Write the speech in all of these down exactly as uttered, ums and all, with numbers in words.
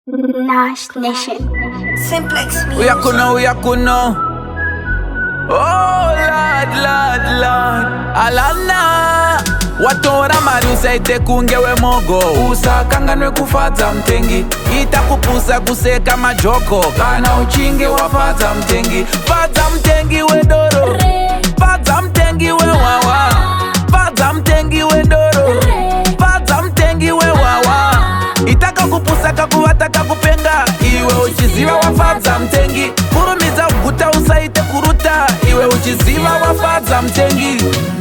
Nash Nation. Simplex Music. We are kuno, we are kuno. Oh Lord, Lord, Lord. Alana watora mari usaite kungewe mogo usakanganwe kufadza mtengi itakupusa kuseka majoko kana uchinge wafadza mtengi fadza mtengi wedoro fadza mtengi we wawa fadza mtengi wedoro fadza mtengi we wawa itaka kupusa kakuvata kakupenga iwe uchiziva wafadza mtengi kurumiza uguta usaite kuruta iwe uchiziva wafadza mtengi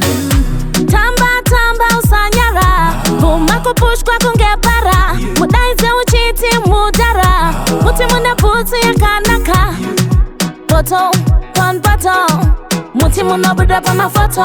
Tamba tamba usanyara Huma kupushkwa kungebara Mudaize uchiti mudara Muti mune puti ya kanaka Poto, one bato Muti muna buda pa mafoto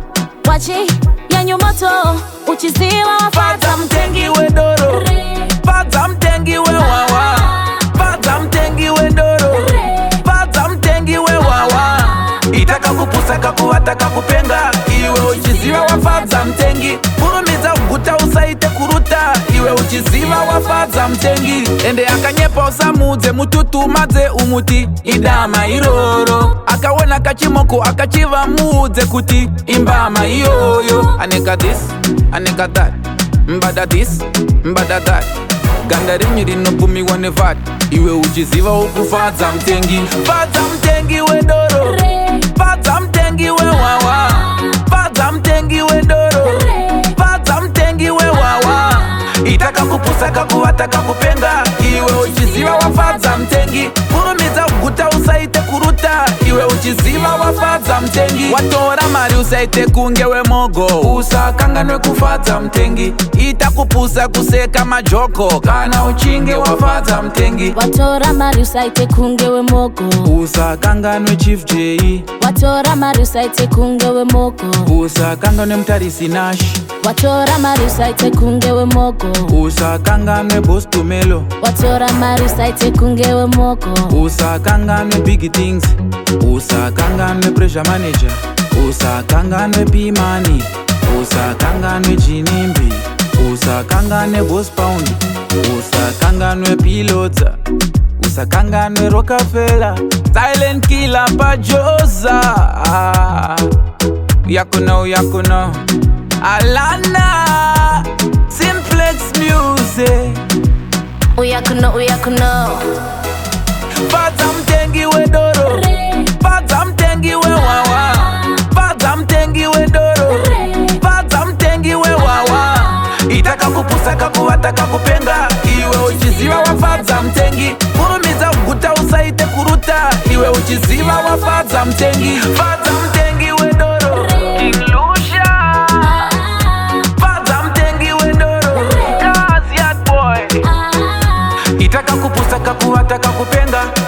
Wachi, ya nyumoto Uchiziwa fadza mtengi wedoro fadza mtengi we wawa fadza mtengi wedoro fadza mtengi we wawa itaka kupusa kakuvata kakupenga iwe uchiziva wafadza mtengi kurumiza uguta usaite kuruta iwe uchiziva wafadza mtengi ende akanyepa usamudze mututumadze umuti idama iroro akawona kachimoko akachiva mudze kuti imbama iyoyo aneka this aneka that mbada this mbada that ganda rinyi rinopumiwa nevat iwe uchiziva ukufadza mtengi fadza mtengi wedoro fadza mtengi we wawa fadza mtengi wedoro fadza mtengi we wawa itaka kupusa kakuvata kakupenga iwe uchiziva wafadza mtengi kurumiza uguta usaite kuruta iwe uchiziva wafadza mtengi watora mari usaite kungewe mogo usakanganwe kufadza mtengi itakupusa kuseka majoko kana uchinge wafadza mtengi Watora mari usaite kungewe mogo usakanganwe Chief J Watora mari usaite kungewe mogo usakanganwe Mtarisi Nash Watora mari usaite kungewe mogo usakanganwe Boss Tumelo Watora mari usaite kungewe mogo usakanganwe Big Things usakanganwe Pressure Manager usakanganwe P-Money usakanganwe Jinimbi usakanganwe Boss Pound usakanganwe Pilota usakanganwe Rockefeller Silent Killer Pajoza ah. Yakuno, yakuno Alana Simplex Music Uyakuno, uyakuno fadza mtengi wedoro fadza mtengi we wawa fadza mtengi wedoro fadza mtengi we wawa itaka kupusa kakuvata kakupenga iwe uchiziva wafadza mtengi kurumiza uguta usaite kuruta iwe uchiziva wafadza mtengi fadza mtengi wedoro Inglusha fadza mtengi wedoro Kazi Yard Boy itaka kupusa kakuvata kakupenga